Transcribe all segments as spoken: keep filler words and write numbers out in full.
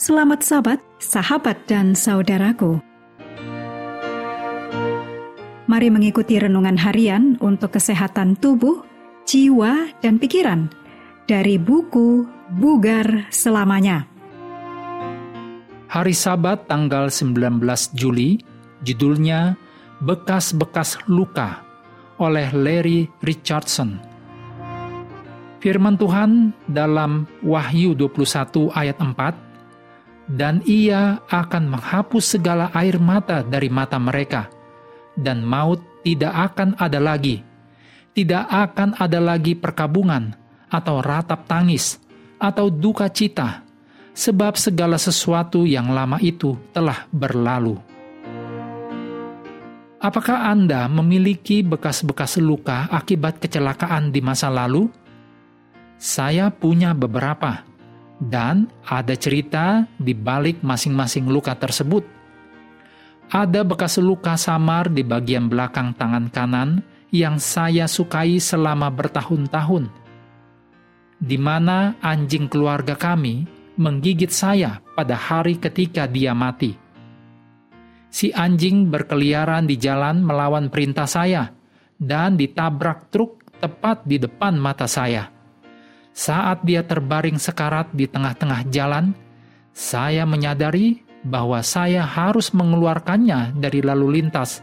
Selamat Sabat, sahabat dan saudaraku. Mari mengikuti renungan harian untuk kesehatan tubuh, jiwa, dan pikiran dari buku Bugar Selamanya. Hari Sabat tanggal sembilan belas Juli, judulnya Bekas-bekas Luka oleh Larry Richardson. Firman Tuhan dalam Wahyu dua puluh satu ayat empat, dan ia akan menghapus segala air mata dari mata mereka, dan maut tidak akan ada lagi. Tidak akan ada lagi perkabungan, atau ratap tangis, atau duka cita, sebab segala sesuatu yang lama itu telah berlalu. Apakah Anda memiliki bekas-bekas luka akibat kecelakaan di masa lalu? Saya punya beberapa, dan ada cerita di balik masing-masing luka tersebut. Ada bekas luka samar di bagian belakang tangan kanan yang saya sukai selama bertahun-tahun, di mana anjing keluarga kami menggigit saya pada hari ketika dia mati. Si anjing berkeliaran di jalan melawan perintah saya dan ditabrak truk tepat di depan mata saya. Saat dia terbaring sekarat di tengah-tengah jalan, saya menyadari bahwa saya harus mengeluarkannya dari lalu lintas.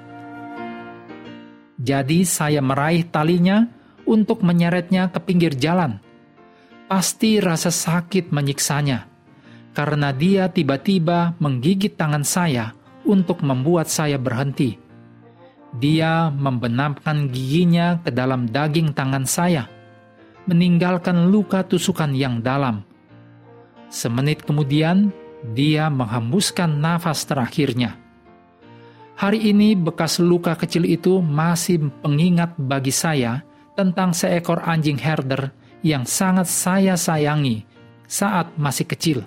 Jadi saya meraih talinya untuk menyeretnya ke pinggir jalan. Pasti rasa sakit menyiksanya, karena dia tiba-tiba menggigit tangan saya untuk membuat saya berhenti. Dia membenamkan giginya ke dalam daging tangan saya, meninggalkan luka tusukan yang dalam. Semenit kemudian, dia menghembuskan nafas terakhirnya. Hari ini bekas luka kecil itu masih pengingat bagi saya tentang seekor anjing herder yang sangat saya sayangi saat masih kecil.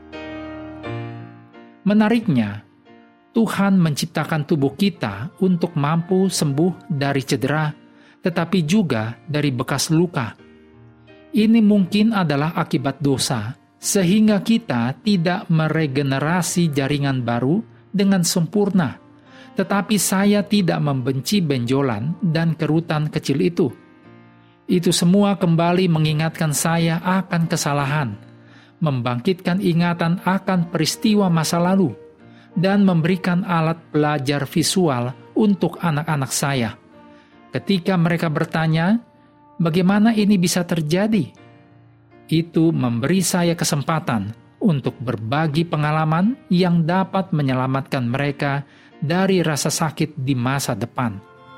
Menariknya, Tuhan menciptakan tubuh kita untuk mampu sembuh dari cedera, tetapi juga dari bekas luka. Ini mungkin adalah akibat dosa, sehingga kita tidak meregenerasi jaringan baru dengan sempurna. Tetapi saya tidak membenci benjolan dan kerutan kecil itu. Itu semua kembali mengingatkan saya akan kesalahan, membangkitkan ingatan akan peristiwa masa lalu, dan memberikan alat belajar visual untuk anak-anak saya. Ketika mereka bertanya, bagaimana ini bisa terjadi? Itu memberi saya kesempatan untuk berbagi pengalaman yang dapat menyelamatkan mereka dari rasa sakit di masa depan.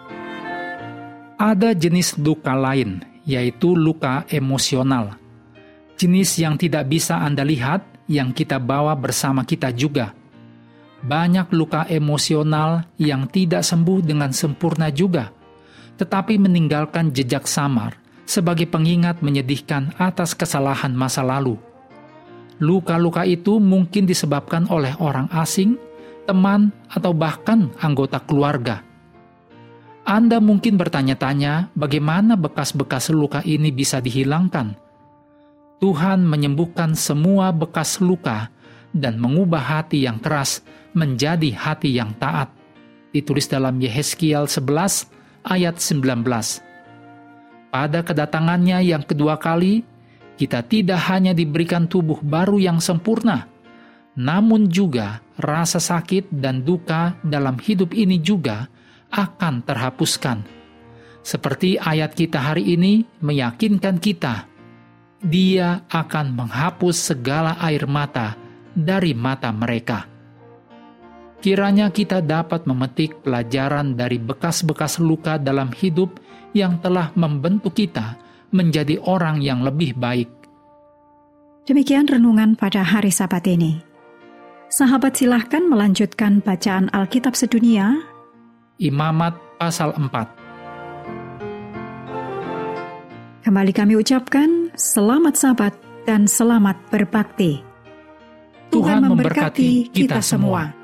Ada jenis luka lain, yaitu luka emosional. Jenis yang tidak bisa Anda lihat, yang kita bawa bersama kita juga. Banyak luka emosional yang tidak sembuh dengan sempurna juga, tetapi meninggalkan jejak samar sebagai pengingat menyedihkan atas kesalahan masa lalu. Luka-luka itu mungkin disebabkan oleh orang asing, teman, atau bahkan anggota keluarga. Anda mungkin bertanya-tanya bagaimana bekas-bekas luka ini bisa dihilangkan. Tuhan menyembuhkan semua bekas luka dan mengubah hati yang keras menjadi hati yang taat. Ditulis dalam Yehezkiel sebelas ayat sembilan belas. Pada kedatangannya yang kedua kali, kita tidak hanya diberikan tubuh baru yang sempurna, namun juga rasa sakit dan duka dalam hidup ini juga akan terhapuskan. Seperti ayat kita hari ini meyakinkan kita, Dia akan menghapus segala air mata dari mata mereka. Kiranya kita dapat memetik pelajaran dari bekas-bekas luka dalam hidup yang telah membentuk kita menjadi orang yang lebih baik. Demikian renungan pada hari Sabat ini. Sahabat silahkan melanjutkan bacaan Alkitab sedunia. Imamat pasal empat. Kembali kami ucapkan selamat Sabat dan selamat berbakti. Tuhan memberkati kita semua.